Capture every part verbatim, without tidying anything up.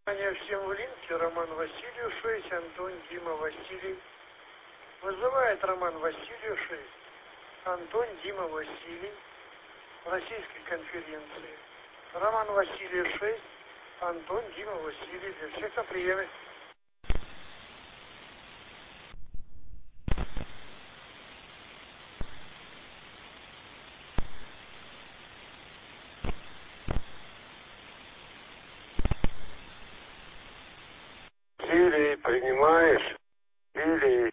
Всем в линке Роман Васильев шесть, Антон Дима Василий. Вызывает Роман Васильев шесть, Антон Дима Василий. Российской конференции. Роман Васильев шесть, Антон Дима Василий. Для всех на приеме. Или принимаешь, или...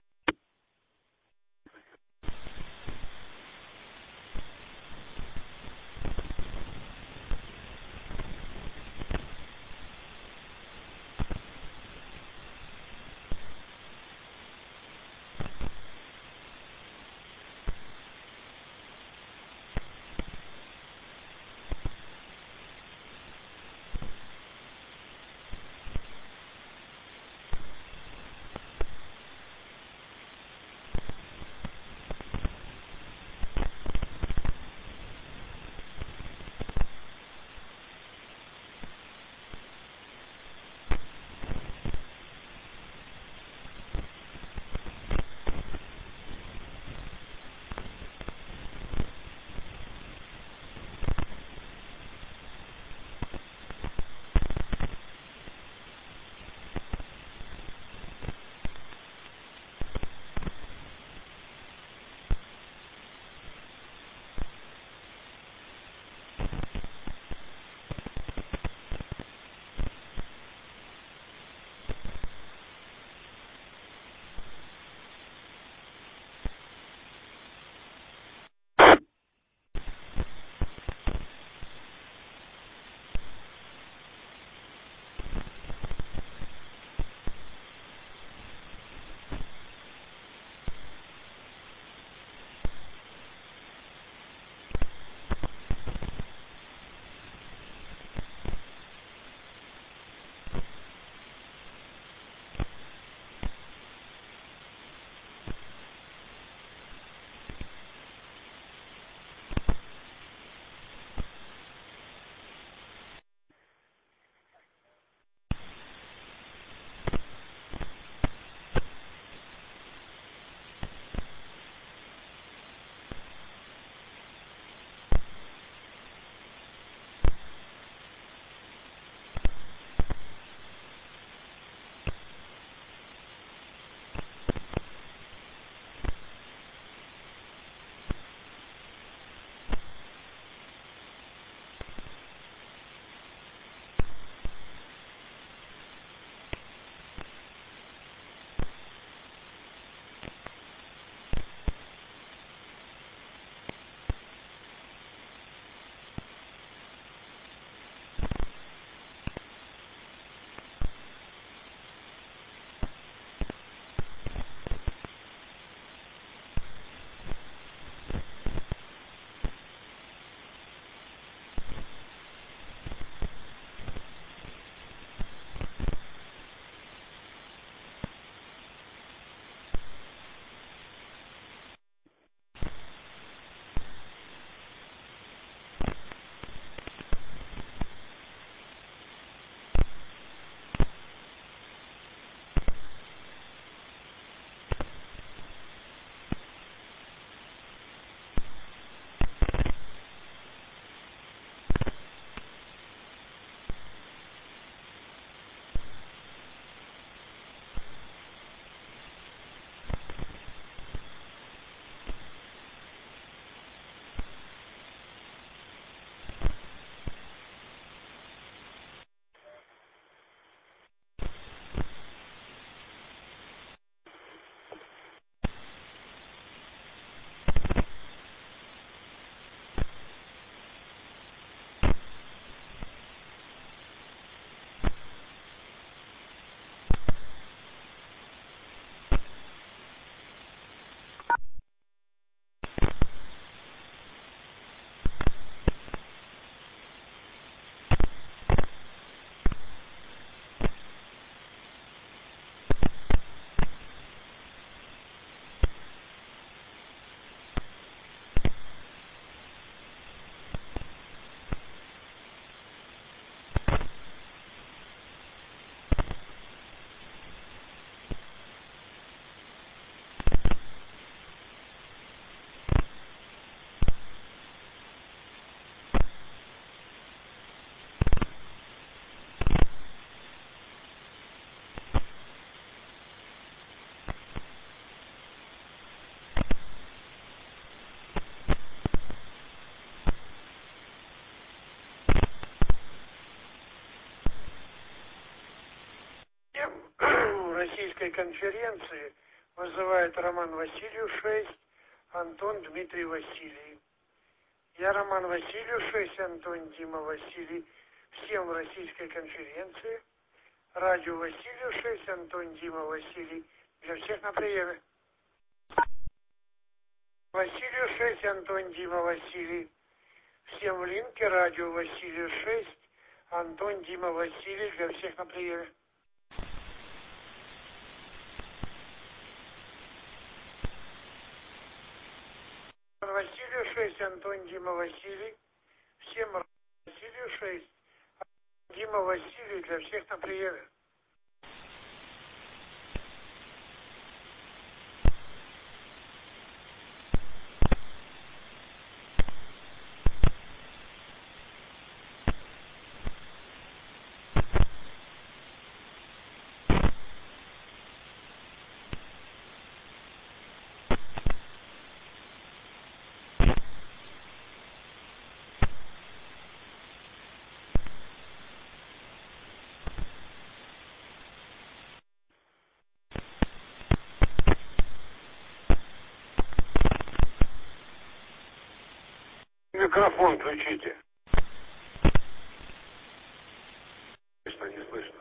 Российской конференции вызывает Роман Васильев шесть, Антон Дмитрий Василий. Я Роман Васильев шесть, Антон Дима Василий. Всем в Российской конференции. Радио Васильев шесть, Антон Дима Василий. Для всех на приеме. Василию шесть, Антон Дима Василий. Всем в линке радио Василию шесть, Антон Дима Василий. Для всех на приеме. Василию шесть, Антон Дима Василий. Всем Василию шесть, Антон Дима Василий. Для всех на приеме. Микрофон включите. Слышно, не слышно.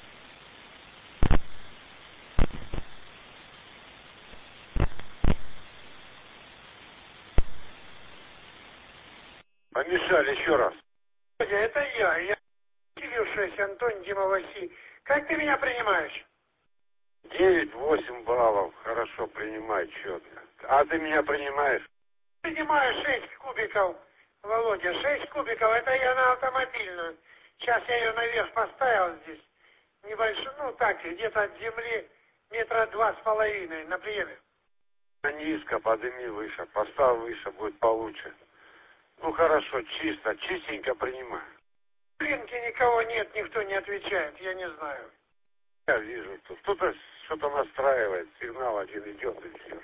Помешали еще раз. Это я. Я Василию шесть, Антон Дима Василий. Как ты меня принимаешь? девять-восемь баллов. Хорошо, принимай четко. А ты меня принимаешь? Принимаю шесть кубиков, Володя. шесть кубиков. Это я на автомобильную. Сейчас я ее наверх поставил здесь. Небольшой, ну так, где-то от земли метра два с половиной на приеме. Низко, подними выше. Поставь выше, будет получше. Ну хорошо, чисто, чистенько принимай. В линке никого нет, никто не отвечает, я не знаю. Я вижу, тут кто-то что-то настраивает, сигнал один идет и все.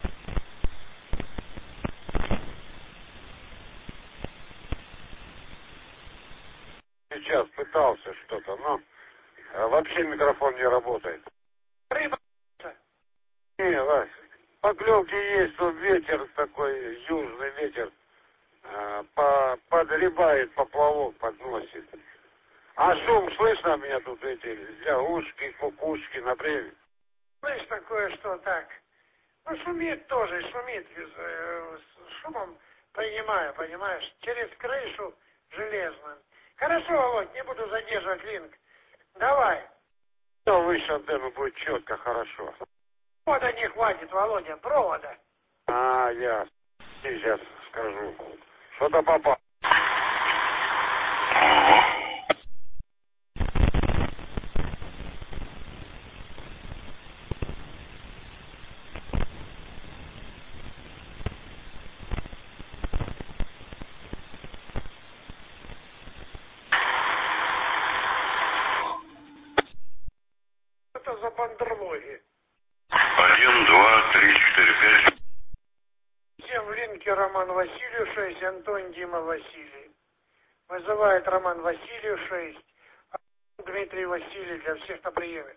Сейчас пытался что-то, но а вообще микрофон не работает. Рыба. Не, Вась, поклевки есть, но ветер такой, южный ветер, а, по, подгребает, поплавок подносит. А шум слышно у меня тут эти лягушки, кукушки на бреме? Слышно кое-что так. Ну, шумит тоже, шумит. С шумом принимаю, понимаешь, через крышу железную. Хорошо, Володь, не буду задерживать линк. Давай. Да, выше антенну будет четко, хорошо. Провода не хватит, Володя, провода. А, я сейчас скажу. Что-то попало. Это за бандерлоги. Один, два, три, четыре, пять. Всем в линке Роман Васильев шесть, Антон Дима Василий. Вызывает Роман Васильев шесть, Антон Дмитрий Василий. Для всех на приеме.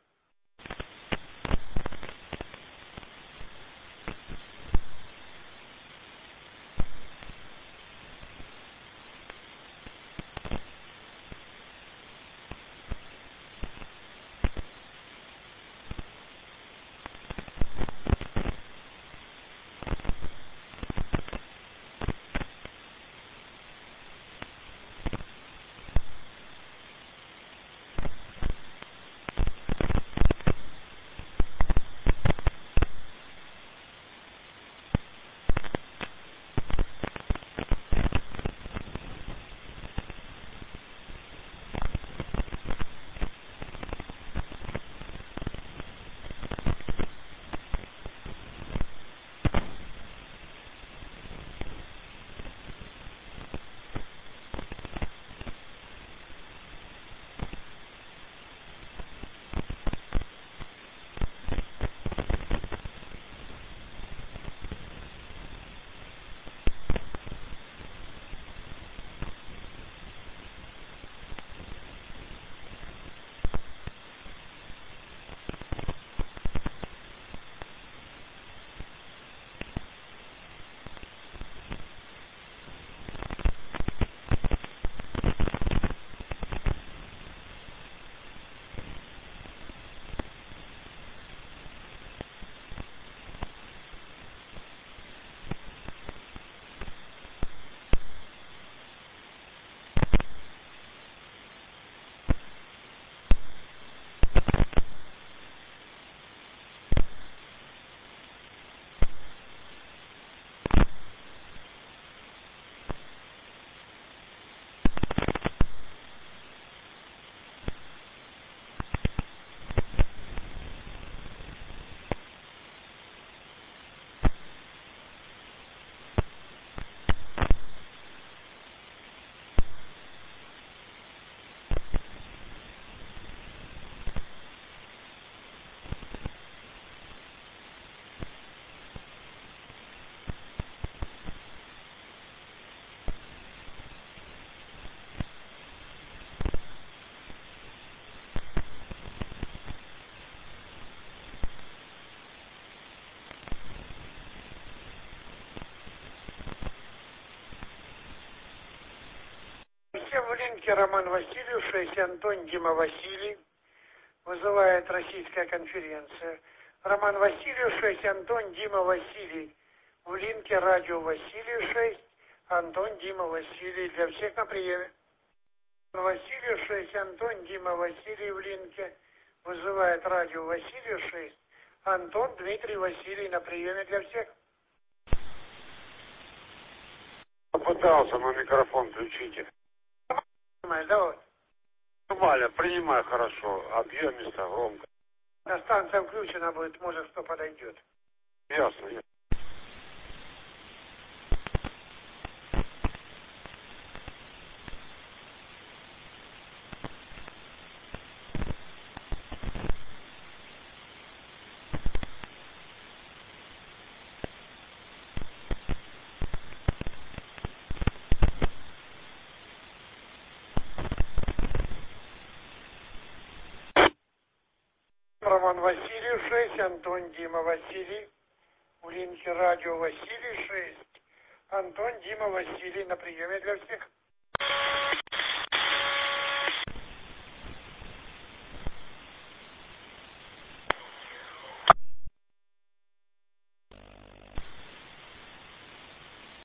линке Роман Васильев шесть, Антон Дима Василий. Вызывает российская конференция. Роман Васильев шесть, Антон Дима Василий. В линке радио Васильев шесть, Антон Дима Василий. Для всех на приеме. Васильев шесть, Антон Дима Василий в линке. Вызывает радио Васильев шесть, Антон Дмитрий Василий на приеме для всех. Попытался на микрофон включите. Давай. Валя, принимай хорошо, объемисто, громко. На станция включена будет, может кто подойдет. Ясно, ясно. Роман Васильев шесть, Антон Дима Василий. В линке радио Василий шесть, Антон Дима Василий на приеме для всех.